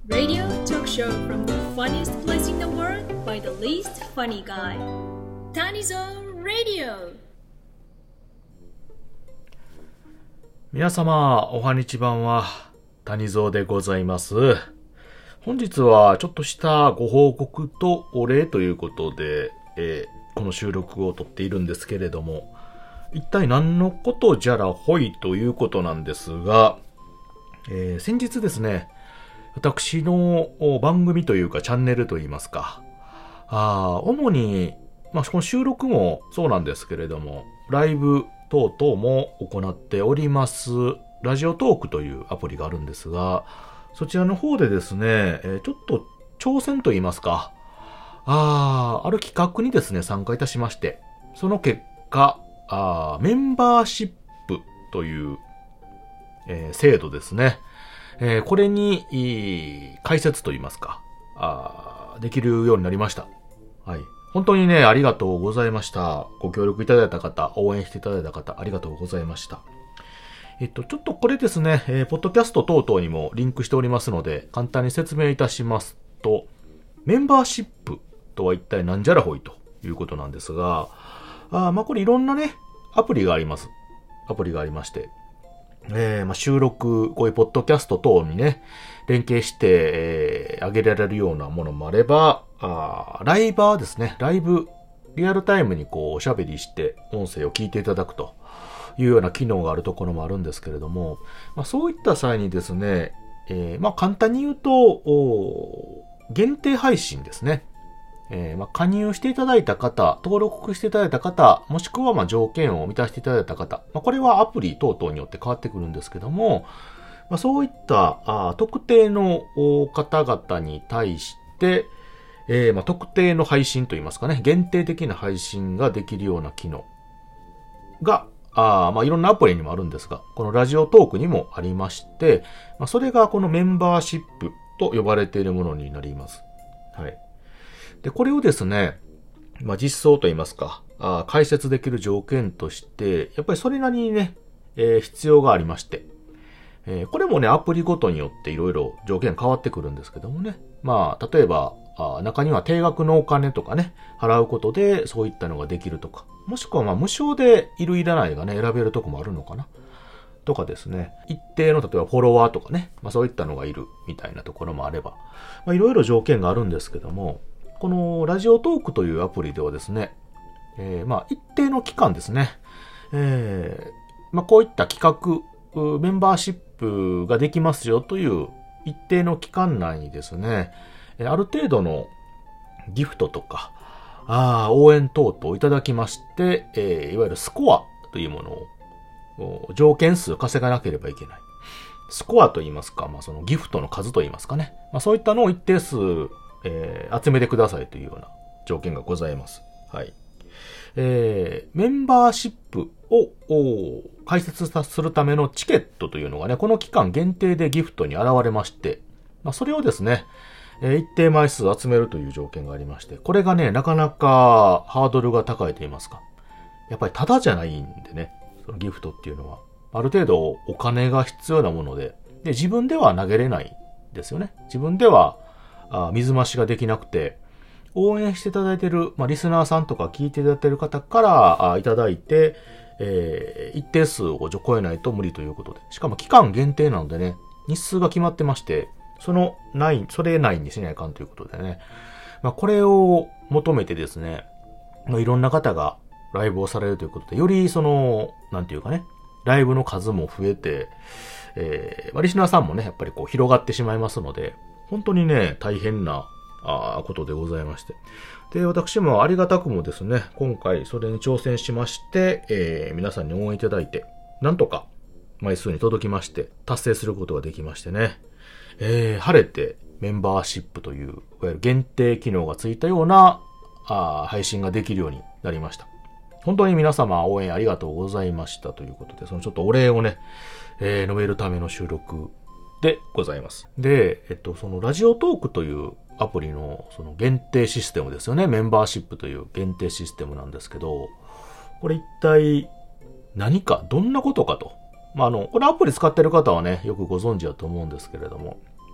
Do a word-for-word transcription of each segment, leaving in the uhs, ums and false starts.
Radio talk show from the funniest place in the world by the least funny guy. Tanizo Radio. 皆様、おはにちばんは、谷蔵でございます。本日はちょっとしたご報告とお礼ということで、えー、この収録を撮っているんですけれども、一体何のことじゃらほいということなんですが、えー、先日ですね、私の番組というかチャンネルといいますか、あ主に、まあ、この収録もそうなんですけれども、ライブ等々も行っております、ラジオトークというアプリがあるんですが、そちらの方でですね、えー、ちょっと挑戦といいますか、あある企画にですね、参加いたしまして、その結果、あメンバーシップという、えー、制度ですね。えー、これに、解説といいますか、あできるようになりました。はい。本当にね、ありがとうございました。ご協力いただいた方、応援していただいた方、ありがとうございました。えっと、ちょっとこれですね、えー、ポッドキャスト等々にもリンクしておりますので、簡単に説明いたしますと、メンバーシップとは一体なんじゃらほいということなんですが、あまあこれいろんなね、アプリがあります。アプリがありまして、えー、まあ収録、こういうポッドキャスト等にね、連携して、えー、上げられるようなものもあれば、あライバーですね、ライブ、リアルタイムにこうおしゃべりして音声を聞いていただくというような機能があるところもあるんですけれども、まあ、そういった際にですね、えー、まあ簡単に言うと、限定配信ですね。えー、まあ加入していただいた方、登録していただいた方、もしくはまあ条件を満たしていただいた方、まあ、これはアプリ等々によって変わってくるんですけども、まあ、そういったあ特定の方々に対して、えー、まあ特定の配信といいますかね、限定的な配信ができるような機能が、あまあいろんなアプリにもあるんですが、このラジオトークにもありまして、まあ、それがこのメンバーシップと呼ばれているものになります。はい。で、これをですね、まあ実装といいますか、あ解説できる条件として、やっぱりそれなりにね、えー、必要がありまして、えー、これもね、アプリごとによっていろいろ条件変わってくるんですけどもね、まあ例えば、あ中には定額のお金とかね、払うことでそういったのができるとか、もしくはまあ無償でいるいらないがね、選べるとこもあるのかな。とかですね、一定の例えばフォロワーとかね、まあそういったのがいるみたいなところもあれば、まあいろいろ条件があるんですけども、このラジオトークというアプリではですね、えー、まあ一定の期間ですね、えー、まあこういった企画、メンバーシップができますよという一定の期間内にですね、ある程度のギフトとか、あ応援等々いただきまして、えー、いわゆるスコアというものを、条件数稼がなければいけない。スコアと言いますか、まあそのギフトの数と言いますかね。まあそういったのを一定数、えー、集めてくださいというような条件がございます。はい。えー、メンバーシップを開設するためのチケットというのがね、この期間限定でギフトに現れまして、まあそれをですね、一定枚数集めるという条件がありまして、これがね、なかなかハードルが高いと言いますか。やっぱりタダじゃないんでね、そのギフトっていうのは。ある程度お金が必要なもので、で自分では投げれないですよね。自分ではあ水増しができなくて、応援していただいている、まあ、リスナーさんとか聞いていただいている方からあいただいて、えー、一定数を超えないと無理ということで。しかも期間限定なのでね、日数が決まってまして、そのない、それないにしないかんということでね。まあ、これを求めてですね、まあ、いろんな方がライブをされるということで、よりその、なんていうかね、ライブの数も増えて、えー、まあ、リスナーさんもね、やっぱりこう広がってしまいますので、本当にね、大変な、あことでございまして。で、私もありがたくもですね、今回それに挑戦しまして、えー、皆さんに応援いただいて、なんとか枚数に届きまして、達成することができましてね。えー、晴れてメンバーシップという、いわゆる限定機能がついたようなあ配信ができるようになりました。本当に皆様応援ありがとうございましたということで、そのちょっとお礼をね、えー、述べるための収録でございます。で、えっと、そのラジオトークというアプリのその限定システムですよね。メンバーシップという限定システムなんですけど、これ一体何か、どんなことかと。まあ、あの、これアプリ使ってる方はね、よくご存知だと思うんですけれども、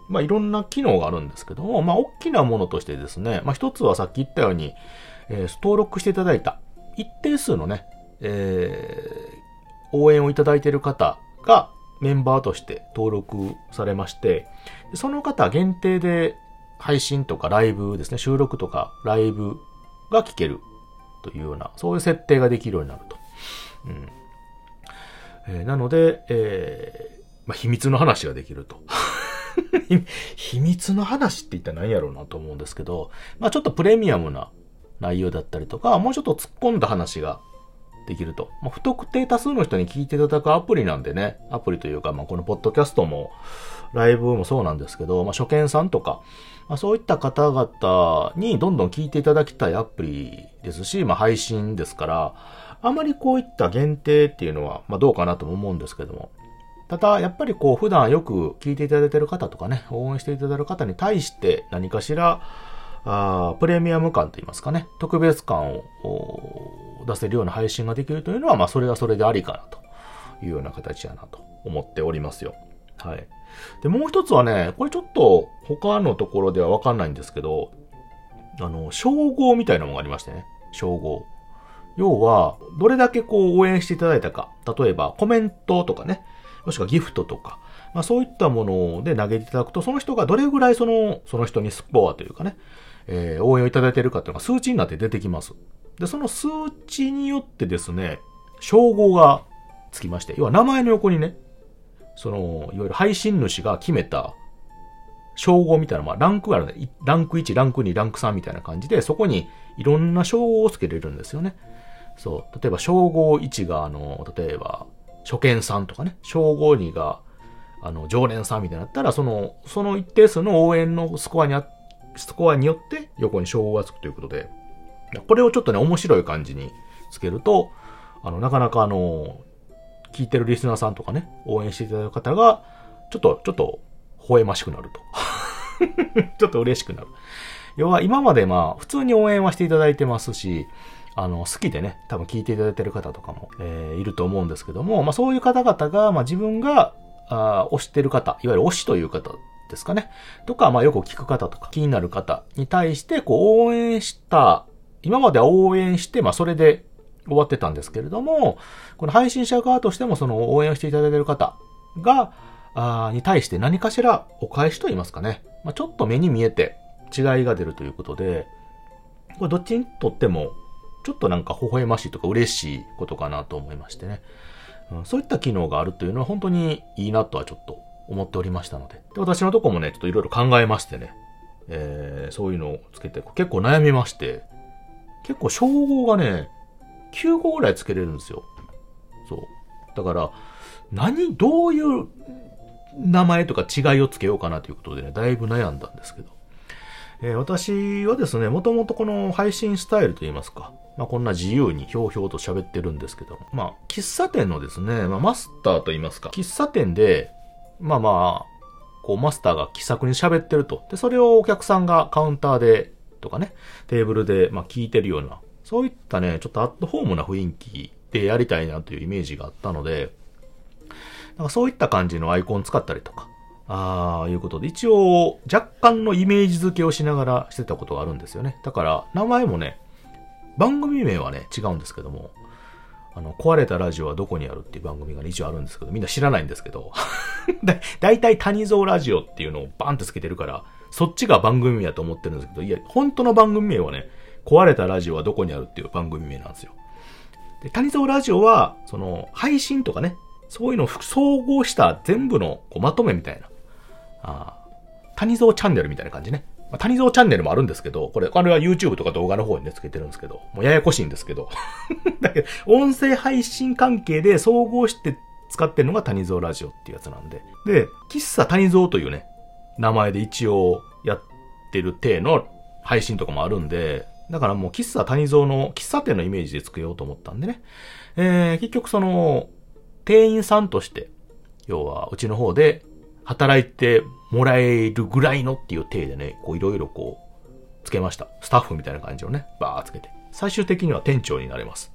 まあいろんな機能があるんですけども、まあ大きなものとしてですね、まあ一つはさっき言ったように、えー、登録していただいた一定数のね、えー、応援をいただいている方がメンバーとして登録されまして、その方限定で配信とかライブですね、収録とかライブが聞けるというような、そういう設定ができるようになると。うんえー、なので、えーまあ、秘密の話ができると。秘密の話って言ったら何やろうなと思うんですけど、まあちょっとプレミアムな内容だったりとか、もうちょっと突っ込んだ話ができると。まあ、不特定多数の人に聞いていただくアプリなんでね、アプリというか、まあこのポッドキャストも、ライブもそうなんですけど、まあ初見さんとか、まあ、そういった方々にどんどん聞いていただきたいアプリですし、まあ配信ですから、あまりこういった限定っていうのは、まあどうかなとも思うんですけども、ただ、やっぱりこう、普段よく聞いていただいている方とかね、応援していただいている方に対して何かしら、あプレミアム感といいますかね、特別感を出せるような配信ができるというのは、まあ、それはそれでありかなというような形やなと思っておりますよ。はい。で、もう一つはね、これちょっと他のところではわかんないんですけど、あの、称号みたいなものがありましてね、称号。要は、どれだけこう応援していただいたか、例えばコメントとかね、もしくはギフトとか、まあそういったもので投げていただくと、その人がどれぐらいその、その人にスコアというかね、えー、応援をいただいているかというのが数値になって出てきます。で、その数値によってですね、称号がつきまして、要は名前の横にね、その、いわゆる配信主が決めた称号みたいな、まあランクがあるね。ランクいち、ランクに、ランクさんみたいな感じで、そこにいろんな称号をつけれるんですよね。そう。例えば、称号いちが、あの、例えば、初見さんとかね、称号にが、あの、常連さんみたいになったら、その、その一定数の応援のスコアにあ、スコアによって横に称号がつくということで、これをちょっとね、面白い感じにつけると、あの、なかなかあの、聞いてるリスナーさんとかね、応援していただく方が、ちょっと、ちょっと、微笑ましくなると。ちょっと嬉しくなる。要は、今までまあ、普通に応援はしていただいてますし、あの、好きでね、多分聞いていただいている方とかも、えー、いると思うんですけども、まあそういう方々が、まあ自分が、あ推してる方、いわゆる推しという方ですかね。とか、まあよく聞く方とか、気になる方に対して、こう応援した、今までは応援して、まあそれで終わってたんですけれども、この配信者側としてもその応援をしていただいている方が、あに対して何かしらお返しと言いますかね。まあちょっと目に見えて違いが出るということで、これどっちにとっても、ちょっとなんか微笑ましいとか嬉しいことかなと思いましてね、うん。そういった機能があるというのは本当にいいなとはちょっと思っておりましたので。で、私のとこもね、ちょっといろいろ考えましてね、えー、そういうのをつけて結構悩みまして、結構称号がね、きゅうごぐらいつけれるんですよ。そう。だから、何、どういう名前とか違いをつけようかなということでね、だいぶ悩んだんですけど。えー、私はですね、もともとこの配信スタイルといいますか、まあこんな自由にひょうひょうと喋ってるんですけど、まあ喫茶店のですね、まあマスターといいますか、喫茶店で、まあまあ、こうマスターが気さくに喋ってると。で、それをお客さんがカウンターでとかね、テーブルでまあ聞いてるような、そういったね、ちょっとアットホームな雰囲気でやりたいなというイメージがあったので、なんかそういった感じのアイコン使ったりとか、ああいうことで、一応若干のイメージ付けをしながらしてたことがあるんですよね。だから名前もね、番組名はね、違うんですけども、あの、壊れたラジオはどこにあるっていう番組が、ね、一応あるんですけど、みんな知らないんですけど、だ、だいたい谷蔵ラジオっていうのをバンってつけてるから、そっちが番組名だと思ってるんですけど、いや、本当の番組名はね、壊れたラジオはどこにあるっていう番組名なんですよ。で、谷蔵ラジオは、その、配信とかね、そういうのを総合した全部のこうまとめみたいな、あ谷蔵チャンネルみたいな感じね。まあ、谷蔵チャンネルもあるんですけど、これ、これは YouTube とか動画の方にね、つけてるんですけど、もうややこしいんですけど。だけど、音声配信関係で総合して使ってるのが谷蔵ラジオっていうやつなんで。で、喫茶谷蔵というね、名前で一応やってる体の配信とかもあるんで、だからもう喫茶谷蔵の喫茶店のイメージでつけようと思ったんでね。えー、結局その、店員さんとして、要はうちの方で働いてもらえるぐらいのっていう体でね、こういろいろこう、つけました。スタッフみたいな感じをね、バーつけて。最終的には店長になれます。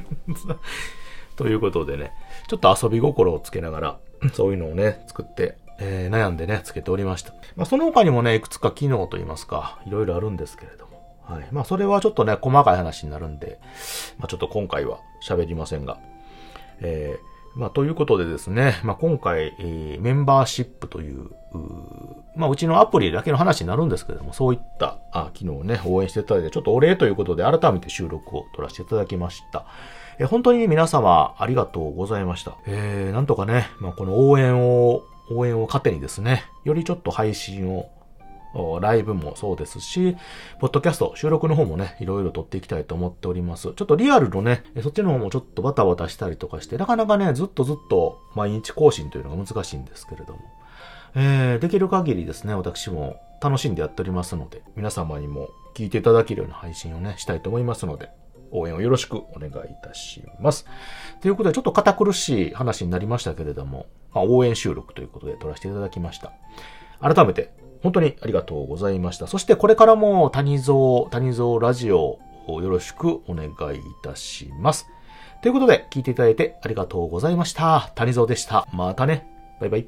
ということでね、ちょっと遊び心をつけながら、そういうのをね、作ってえー、悩んでね、つけておりました。まあ、その他にもね、いくつか機能といいますか、いろいろあるんですけれども。はい。まあ、それはちょっとね、細かい話になるんで、まあ、ちょっと今回は喋りませんが。えー、まあ、ということでですね、まあ、今回、えー、メンバーシップという、うまあ、うちのアプリだけの話になるんですけれども、そういったあ機能をね、応援していただいて、ちょっとお礼ということで改めて収録を取らせていただきました。えー、本当に皆様ありがとうございました。えー、なんとかね、まあ、この応援を、応援を糧にですね、よりちょっと配信を、ライブもそうですし、ポッドキャスト、収録の方もね、いろいろ撮っていきたいと思っております。ちょっとリアルのね、そっちの方もちょっとバタバタしたりとかして、なかなかね、ずっとずっと毎日更新というのが難しいんですけれども、えー、できる限りですね、私も楽しんでやっておりますので、皆様にも聞いていただけるような配信をね、したいと思いますので、応援をよろしくお願いいたします。ということで、ちょっと堅苦しい話になりましたけれども、まあ、応援収録ということで撮らせていただきました。改めて、本当にありがとうございました。そしてこれからも谷蔵、谷蔵ラジオをよろしくお願いいたします。ということで、聞いていただいてありがとうございました。谷蔵でした。またね。バイバイ。